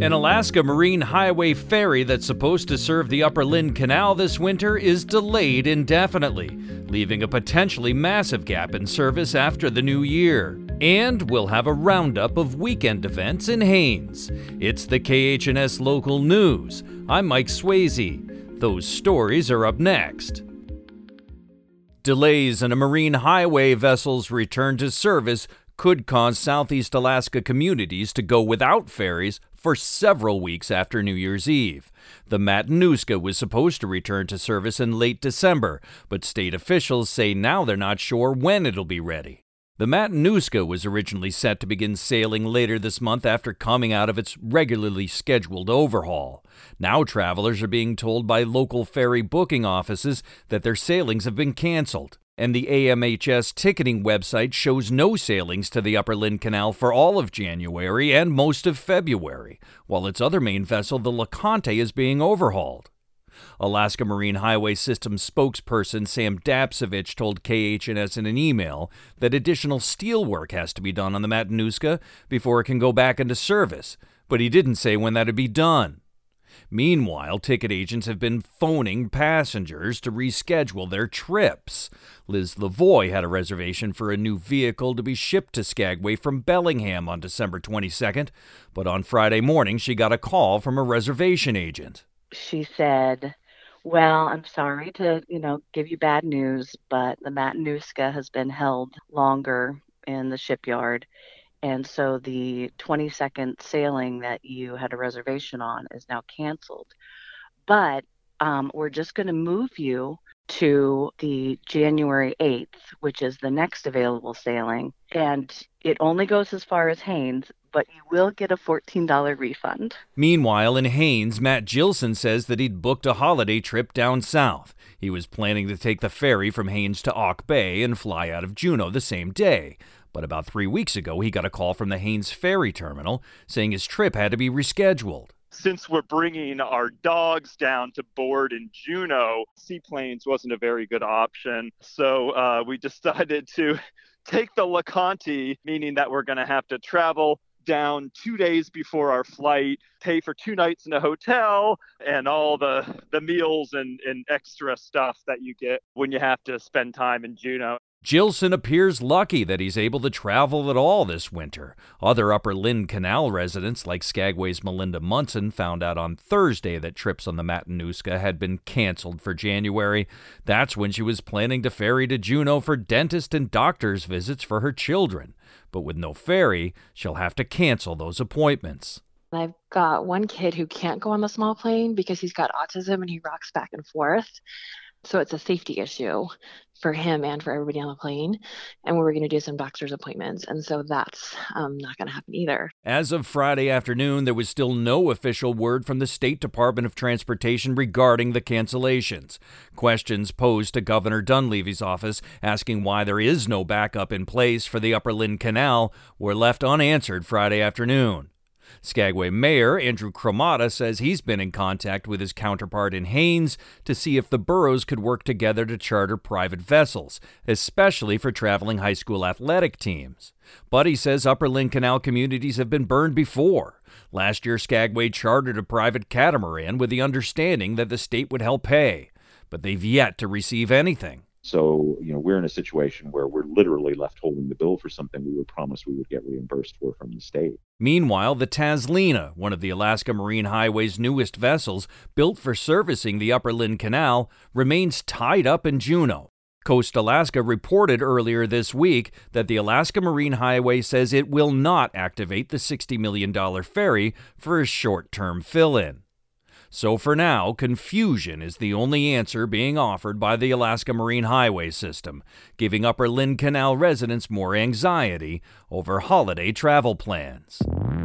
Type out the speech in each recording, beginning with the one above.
An Alaska Marine Highway ferry that's supposed to serve the Upper Lynn Canal this winter is delayed indefinitely, leaving a potentially massive gap in service after the new year. And we'll have a roundup of weekend events in Haines. It's the KHNS Local News. I'm Mike Swayze. Those stories are up next. Delays in a marine highway vessel's return to service could cause Southeast Alaska communities to go without ferries for several weeks after New Year's Eve. The Matanuska was supposed to return to service in late December, but state officials say now they're not sure when it'll be ready. The Matanuska was originally set to begin sailing later this month after coming out of its regularly scheduled overhaul. Now travelers are being told by local ferry booking offices that their sailings have been canceled. And the AMHS ticketing website shows no sailings to the Upper Lynn Canal for all of January and most of February, while its other main vessel, the LeConte, is being overhauled. Alaska Marine Highway System spokesperson Sam Dapsevich told KHNS in an email that additional steel work has to be done on the Matanuska before it can go back into service, but he didn't say when that'd be done. Meanwhile, ticket agents have been phoning passengers to reschedule their trips. Liz Lavoie had a reservation for a new vehicle to be shipped to Skagway from Bellingham on December 22nd, but on Friday morning she got a call from a reservation agent. She said, well, I'm sorry to, give you bad news, but the Matanuska has been held longer in the shipyard. And so the 22nd sailing that you had a reservation on is now canceled. But we're just going to move you to the January 8th, which is the next available sailing. And it only goes as far as Haines, but you will get a $14 refund. Meanwhile, in Haines, Matt Gilson says that he'd booked a holiday trip down south. He was planning to take the ferry from Haines to Auk Bay and fly out of Juneau the same day. But about 3 weeks ago, he got a call from the Haines Ferry Terminal saying his trip had to be rescheduled. Since we're bringing our dogs down to board in Juneau, seaplanes wasn't a very good option. So we decided to take the LeConte, meaning that we're going to have to travel down 2 days before our flight, pay for 2 nights in a hotel, and all the meals and extra stuff that you get when you have to spend time in Juneau. Gilson appears lucky that he's able to travel at all this winter. Other Upper Lynn Canal residents, like Skagway's Melinda Munson, found out on Thursday that trips on the Matanuska had been canceled for January. That's when she was planning to ferry to Juneau for dentist and doctor's visits for her children. But with no ferry, she'll have to cancel those appointments. I've got one kid who can't go on the small plane because he's got autism and he rocks back and forth. So it's a safety issue for him and for everybody on the plane. And we were going to do some doctor's appointments. And so that's not going to happen either. As of Friday afternoon, there was still no official word from the State Department of Transportation regarding the cancellations. Questions posed to Governor Dunleavy's office asking why there is no backup in place for the Upper Lynn Canal were left unanswered Friday afternoon. Skagway Mayor Andrew Cremata says he's been in contact with his counterpart in Haines to see if the boroughs could work together to charter private vessels, especially for traveling high school athletic teams. But he says Upper Lynn Canal communities have been burned before. Last year, Skagway chartered a private catamaran with the understanding that the state would help pay, but they've yet to receive anything. So, we're in a situation where we're literally left holding the bill for something we were promised we would get reimbursed for from the state. Meanwhile, the Taslina, one of the Alaska Marine Highway's newest vessels, built for servicing the Upper Lynn Canal, remains tied up in Juneau. Coast Alaska reported earlier this week that the Alaska Marine Highway says it will not activate the $60 million ferry for a short-term fill-in. So for now, confusion is the only answer being offered by the Alaska Marine Highway System, giving Upper Lynn Canal residents more anxiety over holiday travel plans.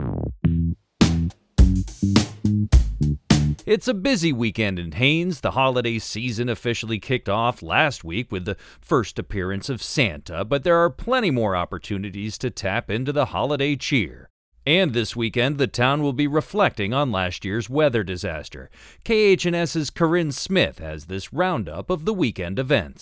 It's a busy weekend in Haines. The holiday season officially kicked off last week with the first appearance of Santa, but there are plenty more opportunities to tap into the holiday cheer. And this weekend, the town will be reflecting on last year's weather disaster. KHNS's Corinne Smith has this roundup of the weekend events.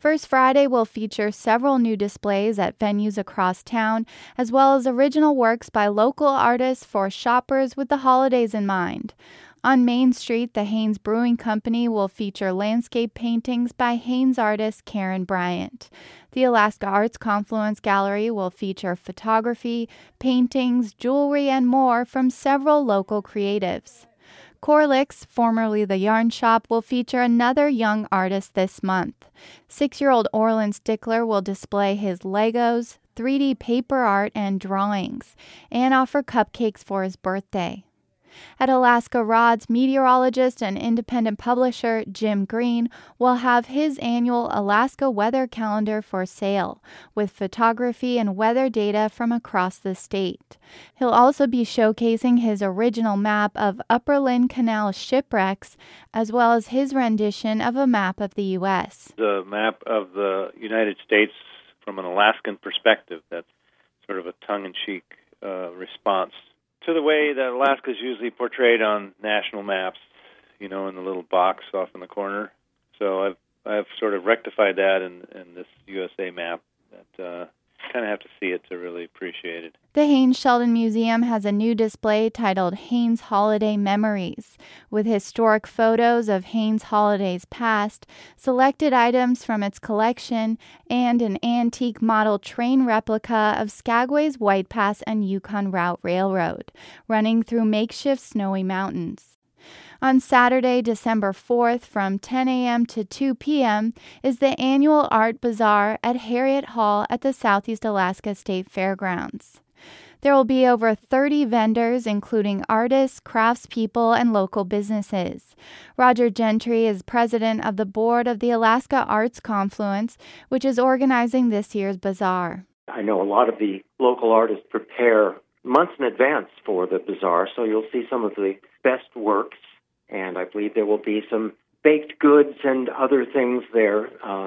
First Friday will feature several new displays at venues across town, as well as original works by local artists for shoppers with the holidays in mind. On Main Street, the Haynes Brewing Company will feature landscape paintings by Haynes artist Karen Bryant. The Alaska Arts Confluence Gallery will feature photography, paintings, jewelry, and more from several local creatives. Corlick's, formerly the Yarn Shop, will feature another young artist this month. 6-year-old Orland Stickler will display his Legos, 3D paper art, and drawings, and offer cupcakes for his birthday. At Alaska Rods, meteorologist and independent publisher Jim Green will have his annual Alaska weather calendar for sale, with photography and weather data from across the state. He'll also be showcasing his original map of Upper Lynn Canal shipwrecks, as well as his rendition of a map of the U.S. The map of the United States from an Alaskan perspective. That's sort of a tongue-in-cheek response to the way that Alaska is usually portrayed on national maps, in the little box off in the corner. So I've sort of rectified that in this USA map. That kind of have to see it to really appreciate it. The Haynes Sheldon Museum has a new display titled Haynes Holiday Memories, with historic photos of Haynes holidays past, selected items from its collection, and an antique model train replica of Skagway's White Pass and Yukon Route Railroad, running through makeshift snowy mountains. On Saturday, December 4th, from 10 a.m. to 2 p.m., is the annual Art Bazaar at Harriet Hall at the Southeast Alaska State Fairgrounds. There will be over 30 vendors, including artists, craftspeople, and local businesses. Roger Gentry is president of the board of the Alaska Arts Confluence, which is organizing this year's bazaar. I know a lot of the local artists prepare months in advance for the bazaar, so you'll see some of the best works. And I believe there will be some baked goods and other things there.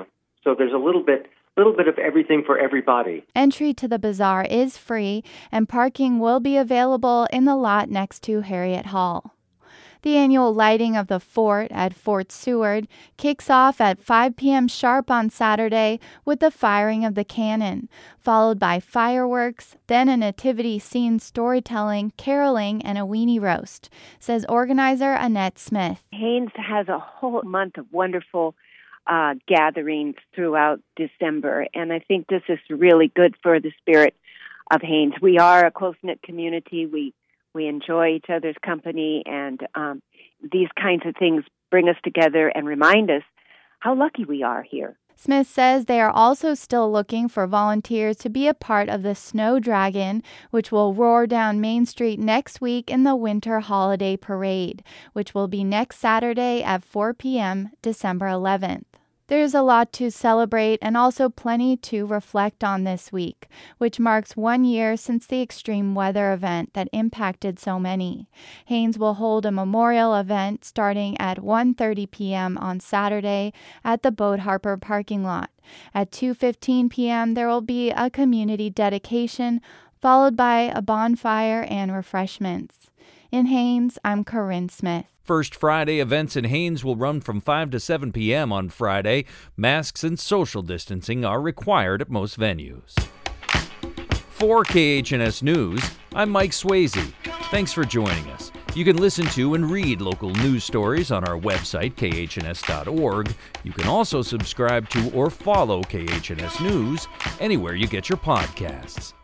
So there's a little bit of everything for everybody. Entry to the bazaar is free, and parking will be available in the lot next to Harriet Hall. The annual lighting of the fort at Fort Seward kicks off at 5 p.m. sharp on Saturday with the firing of the cannon, followed by fireworks, then a nativity scene storytelling, caroling, and a weenie roast, says organizer Annette Smith. Haynes has a whole month of wonderful gatherings throughout December, and I think this is really good for the spirit of Haynes. We are a close-knit community. We enjoy each other's company, and these kinds of things bring us together and remind us how lucky we are here. Smith says they are also still looking for volunteers to be a part of the Snow Dragon, which will roar down Main Street next week in the Winter Holiday Parade, which will be next Saturday at 4 p.m., December 11th. There's a lot to celebrate and also plenty to reflect on this week, which marks 1 year since the extreme weather event that impacted so many. Haynes will hold a memorial event starting at 1:30 p.m. on Saturday at the Boat Harper parking lot. At 2:15 p.m. there will be a community dedication, followed by a bonfire and refreshments. In Haynes, I'm Corinne Smith. First Friday events in Haynes will run from 5 to 7 p.m. on Friday. Masks and social distancing are required at most venues. For KHNS News, I'm Mike Swayze. Thanks for joining us. You can listen to and read local news stories on our website, khns.org. You can also subscribe to or follow KHNS News anywhere you get your podcasts.